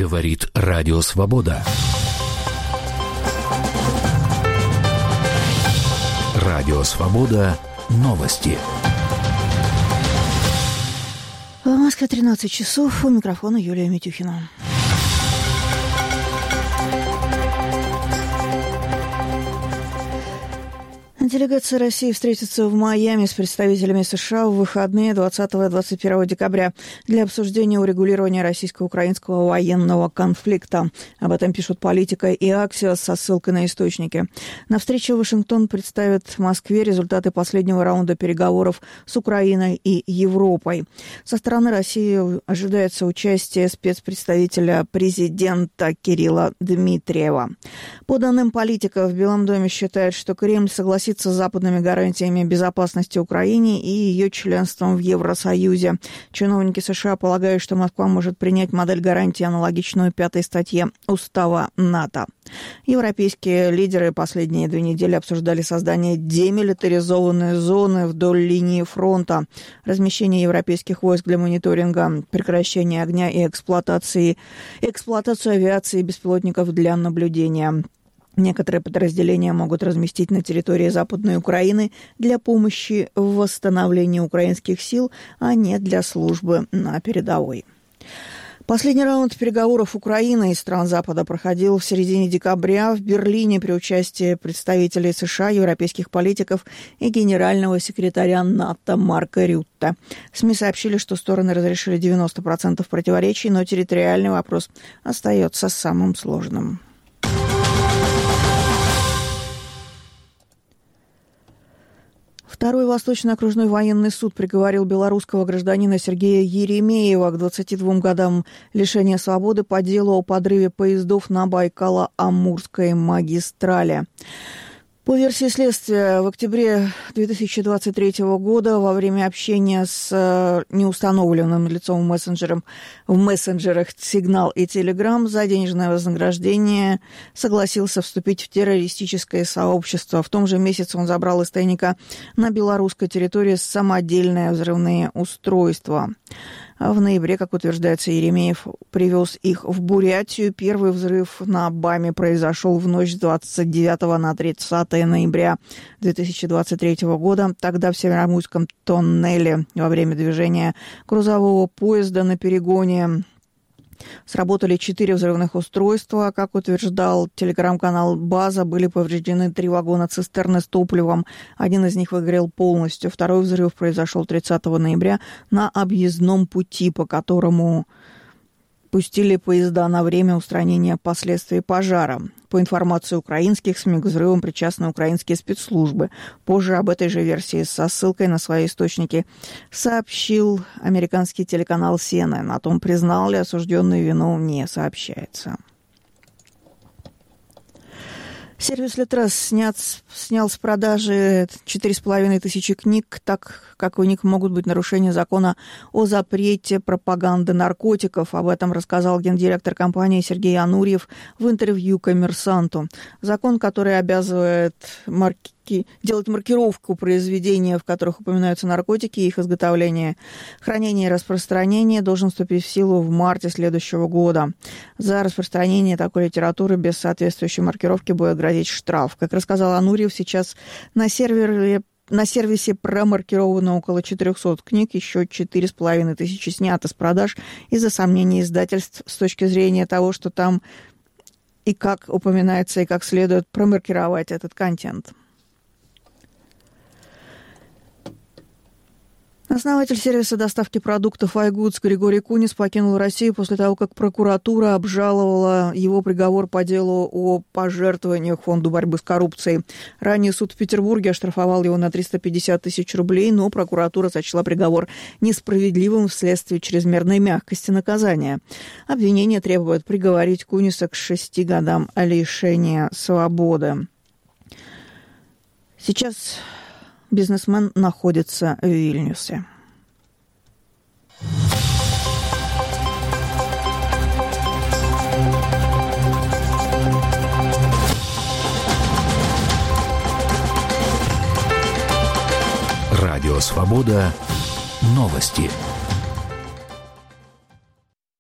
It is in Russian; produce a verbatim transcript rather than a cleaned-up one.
Говорит Радио Свобода. Радио Свобода. Новости. В Москве тринадцать часов. У микрофона Юлия Митюхина. Делегация России встретится в Майами с представителями США в выходные двадцатого и двадцать первого декабря для обсуждения урегулирования российско-украинского военного конфликта. Об этом пишут «Политика» и «Аксиос» со ссылкой на источники. На встрече Вашингтон представит в Москве результаты последнего раунда переговоров с Украиной и Европой. Со стороны России ожидается участие спецпредставителя президента Кирилла Дмитриева. По данным «Политика», в Белом доме считают, что Кремль согласится с западными гарантиями безопасности Украине и ее членством в Евросоюзе. Чиновники США полагают, что Москва может принять модель гарантии, аналогичную пятой статье Устава НАТО. Европейские лидеры последние две недели обсуждали создание демилитаризованной зоны вдоль линии фронта, размещение европейских войск для мониторинга, прекращение огня и эксплуатации, эксплуатацию авиации и беспилотников для наблюдения. Некоторые подразделения могут разместить на территории Западной Украины для помощи в восстановлении украинских сил, а не для службы на передовой. Последний раунд переговоров Украины и стран Запада проходил в середине декабря в Берлине при участии представителей США, европейских политиков и генерального секретаря НАТО Марка Рютте. СМИ сообщили, что стороны разрешили девяносто процентов противоречий, но территориальный вопрос остается самым сложным. Второй Восточный окружной военный суд приговорил белорусского гражданина Сергея Еремеева к двадцати двум годам лишения свободы по делу о подрыве поездов на Байкало-Амурской магистрали. По версии следствия, в октябре две тысячи двадцать третьего года во время общения с неустановленным лицом в, мессенджером, в мессенджерах «Сигнал» и «Телеграм» за денежное вознаграждение согласился вступить в террористическое сообщество. В том же месяце он забрал из тайника на белорусской территории самодельные взрывные устройства. В ноябре, как утверждается, Еремеев привез их в Бурятию. Первый взрыв на БАМе произошел в ночь с двадцать девятого на тридцатое ноября две тысячи двадцать третьего года. Тогда в Североморском тоннеле во время движения грузового поезда на перегоне сработали четыре взрывных устройства. Как утверждал телеграм-канал «База», были повреждены три вагона цистерны с топливом. Один из них выгорел полностью. Второй взрыв произошел тридцатого ноября на объездном пути, по которому пустили поезда на время устранения последствий пожара. По информации украинских СМИ, к взрывам причастны украинские спецслужбы. Позже об этой же версии со ссылкой на свои источники сообщил американский телеканал си эн эн. О том, признал ли осужденный вину, не сообщается. Сервис Литрес снял, снял с продажи четыре с половиной тысячи книг, так как у них могут быть нарушения закона о запрете пропаганды наркотиков. Об этом рассказал гендиректор компании Сергей Анурьев в интервью «Коммерсанту». Закон, который обязывает марки... делать маркировку произведения, в которых упоминаются наркотики, их изготовление, хранение и распространение, должен вступить в силу в марте следующего года. За распространение такой литературы без соответствующей маркировки будет грозить штраф. Как рассказал Анурьев, сейчас на сервере На сервисе промаркировано около четырехсот книг, еще четыре с половиной тысячи снято с продаж из-за сомнений издательств с точки зрения того, что там и как упоминается, и как следует промаркировать этот контент. Основатель сервиса доставки продуктов iGoods Григорий Кунис покинул Россию после того, как прокуратура обжаловала его приговор по делу о пожертвованиях Фонду борьбы с коррупцией. Ранее суд в Петербурге оштрафовал его на триста пятьдесят тысяч рублей, но прокуратура сочла приговор несправедливым вследствие чрезмерной мягкости наказания. Обвинение требует приговорить Куниса к шести годам лишения свободы. Сейчас бизнесмен находится в Вильнюсе. Радио «Свобода». Новости.